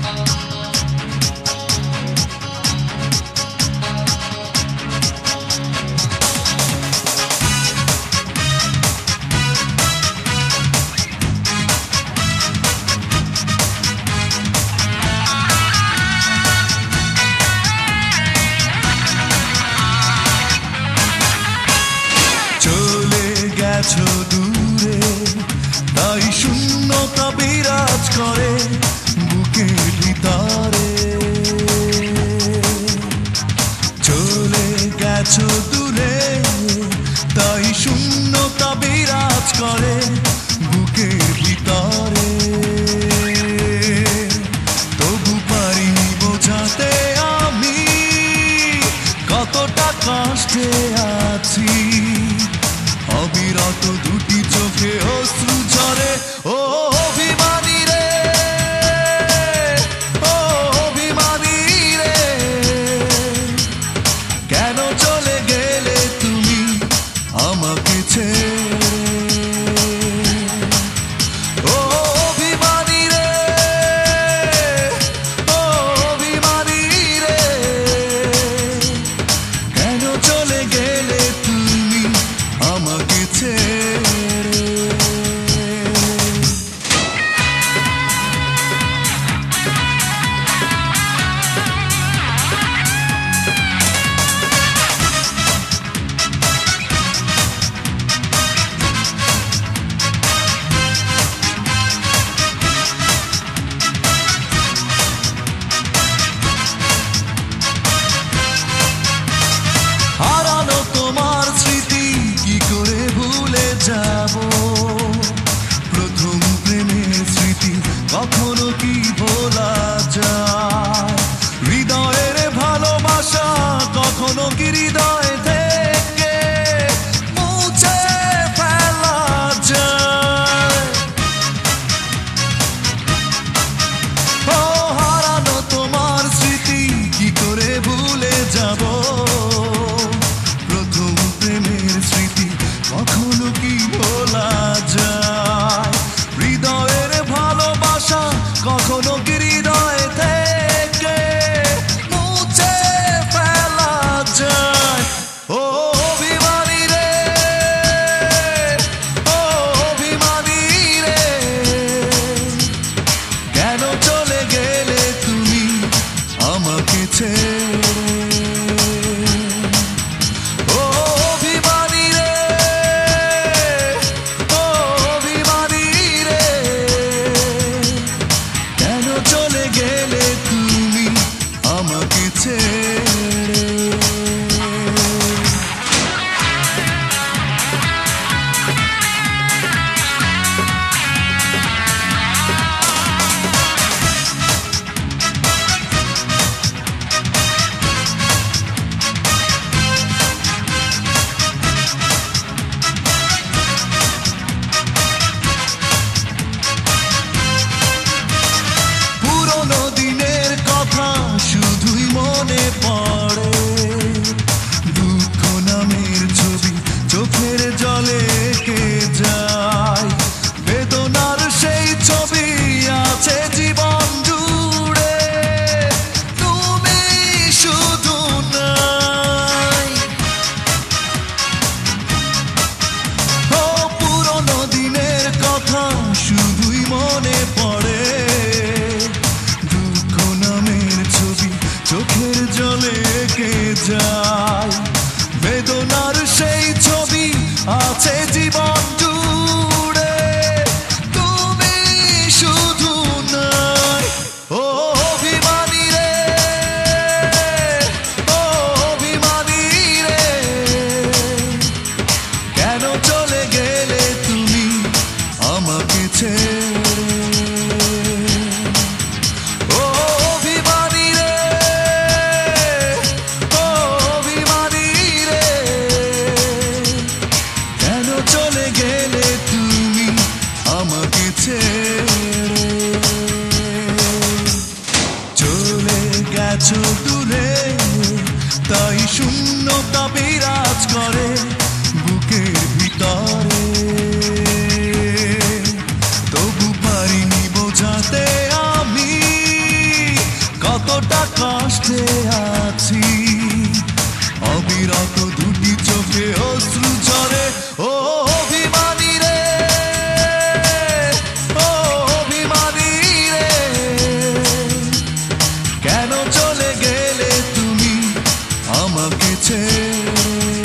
গেছো দূরে, তাই শূন্যতা বিরাজ করে বুকের ভিতরে। চলে গেছো দূরে, তাই শূন্যতা বিরাজ করে বুকের ভিতরে। তবু পারিনি বোঝাতে আমি কতটা কষ্টে আছি। অবিরত দুটি চোখে অশ্রু ঝরে, ও অভিমানী রে, ও অভিমানী রে, কেন চলে গেলে তুমি আমাকে ছেড়ে। ও অভিমানী রে, ও অভিমানী রে, কেন চলে গেলে তুমি আমাকে ছেড়ে। হারানো তোমার স্মৃতি কি করে ভুলে যাব, প্রথম প্রেমের স্মৃতি কখনো কি ভোলা যায়। হৃদয়ের ভালোবাসা কখনো কি হৃদয় থেকে মুছে ফেলা যায়। ও হারানো তোমার স্মৃতি কি করে ভুলে যাব, কখনো কি ভোলা যায়। হৃদয়ের ভালোবাসা কখনো কি হৃদয় থেকে মুছে ফেলা যায়। ও অভিমানী রে, ও অভিমানী রে, কেন চলে গেলে তুমি আমাকে ছেড়ে। শুধুই মনে পড়ে দুঃখ নামের ছবি চোখের জলে এঁকে যায়। বেদনার সেই ছবি আছে জীবন জুড়ে, তুমি শুধু নাই। ও পুরনো দিনের কথা শুধুই মনে পড়ে, চোখের জলে এঁকে যায়। বেদনার সেই ছবি আছে জীবন জুড়ে, তুমি শুধু নাই। ও অভিমানী রে, ও অভিমানী রে, কেন চলে গেলে তুমি আমাকে ছেড়ে। চলে গেছো দূরে, তাই শূন্যতা বিরাজ করে বুকের ভিতরে। তবু পারিনি বোঝাতে আমি বেঁচে আছি। অবিরত দুটি চোখে অশ্রু ঝরে, ও অভিমানী রে, ও অভিমানী রে, কেন চলে গেলে তুমি আমাকে ছেড়ে।